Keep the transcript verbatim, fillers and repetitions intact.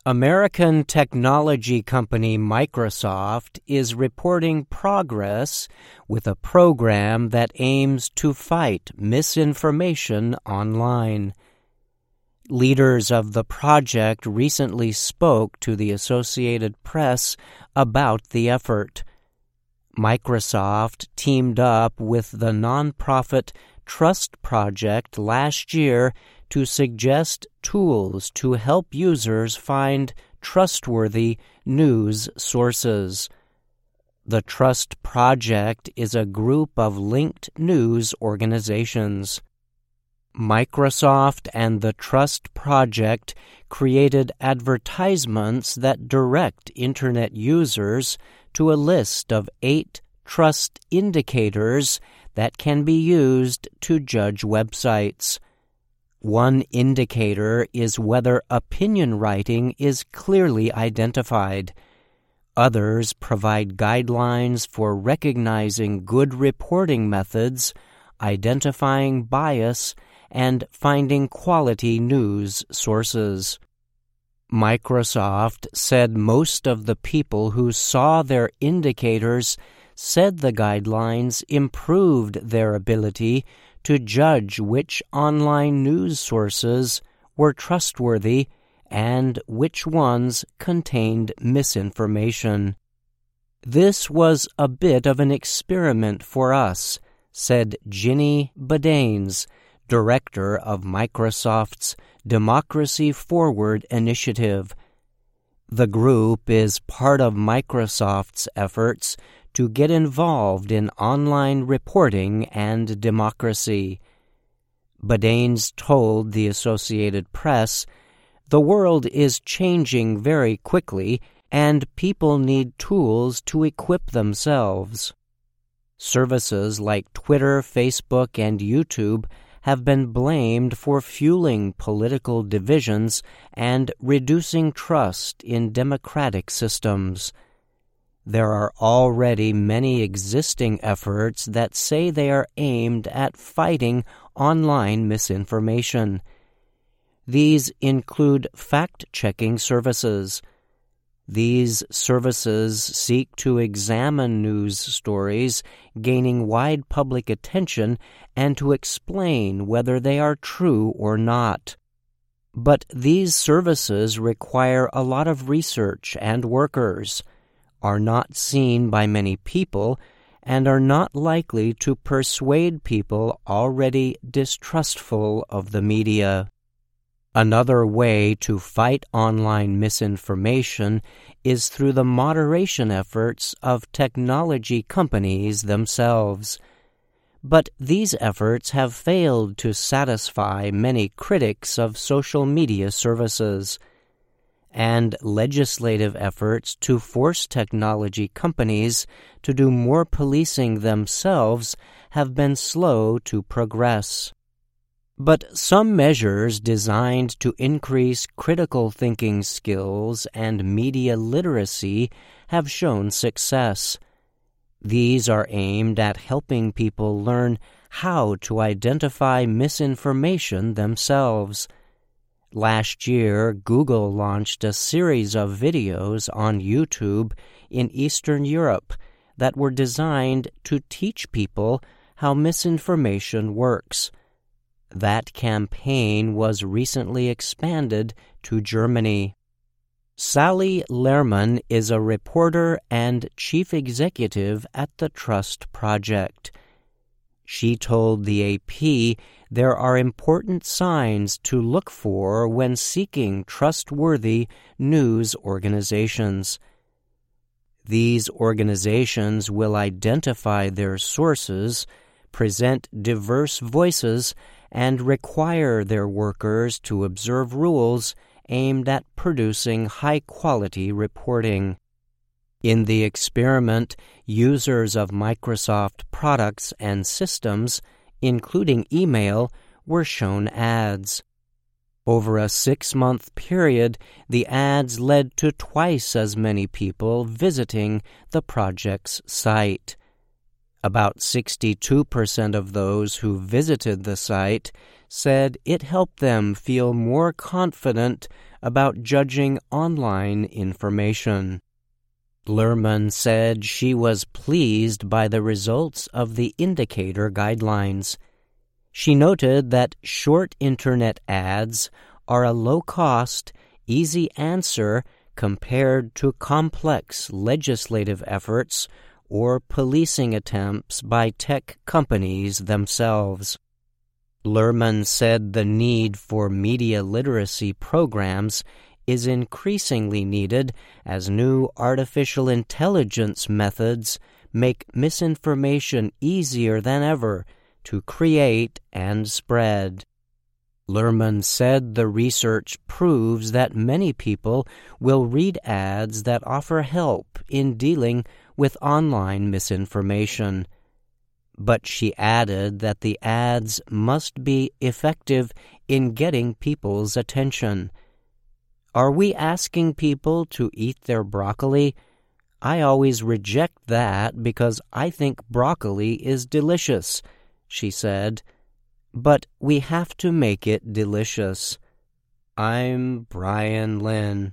American technology company Microsoft is reporting progress with a program that aims to fight misinformation online. Leaders of the project recently spoke to the Associated Press about the effort. Microsoft teamed up with the nonprofit Trust Project last year to suggest tools to help users find trustworthy news sources. The Trust Project is a group of linked news organizations. Microsoft and the Trust Project created advertisements that direct Internet users to a list of eight trust indicators that can be used to judge websites. One indicator is whether opinion writing is clearly identified. Others provide guidelines for recognizing good reporting methods, identifying bias, and finding quality news sources. Microsoft said most of the people who saw their indicators said the guidelines improved their ability to judge which online news sources were trustworthy and which ones contained misinformation. "This was a bit of an experiment for us," said Ginny Badanes, director of Microsoft's Democracy Forward initiative. The group is part of Microsoft's efforts to get involved in online reporting and democracy. Badanes told the Associated Press, "The world is changing very quickly, and people need tools to equip themselves." Services like Twitter, Facebook, and YouTube have been blamed for fueling political divisions and reducing trust in democratic systems. There are already many existing efforts that say they are aimed at fighting online misinformation. These include fact-checking services. These services seek to examine news stories gaining wide public attention and to explain whether they are true or not. But these services require a lot of research and workers, are not seen by many people, and are not likely to persuade people already distrustful of the media. Another way to fight online misinformation is through the moderation efforts of technology companies themselves. But these efforts have failed to satisfy many critics of social media services, and legislative efforts to force technology companies to do more policing themselves have been slow to progress. But some measures designed to increase critical thinking skills and media literacy have shown success. These are aimed at helping people learn how to identify misinformation themselves. Last year, Google launched a series of videos on YouTube in Eastern Europe that were designed to teach people how misinformation works. That campaign was recently expanded to Germany. Sally Lehrman is a reporter and chief executive at the Trust Project. She told the A P there are important signs to look for when seeking trustworthy news organizations. These organizations will identify their sources, present diverse voices, and require their workers to observe rules aimed at producing high-quality reporting. In the experiment, users of Microsoft products and systems, including email, were shown ads. Over a six-month period, the ads led to twice as many people visiting the project's site. About sixty-two percent of those who visited the site said it helped them feel more confident about judging online information. Luhrmann said she was pleased by the results of the indicator guidelines. She noted that short internet ads are a low-cost, easy answer compared to complex legislative efforts or policing attempts by tech companies themselves. Luhrmann said the need for media literacy programs is increasingly needed as new artificial intelligence methods make misinformation easier than ever to create and spread. Luhrmann said the research proves that many people will read ads that offer help in dealing with online misinformation. But she added that the ads must be effective in getting people's attention. Are we asking people to eat their broccoli? I always reject that because I think broccoli is delicious, she said. But we have to make it delicious. I'm Brian Lynn.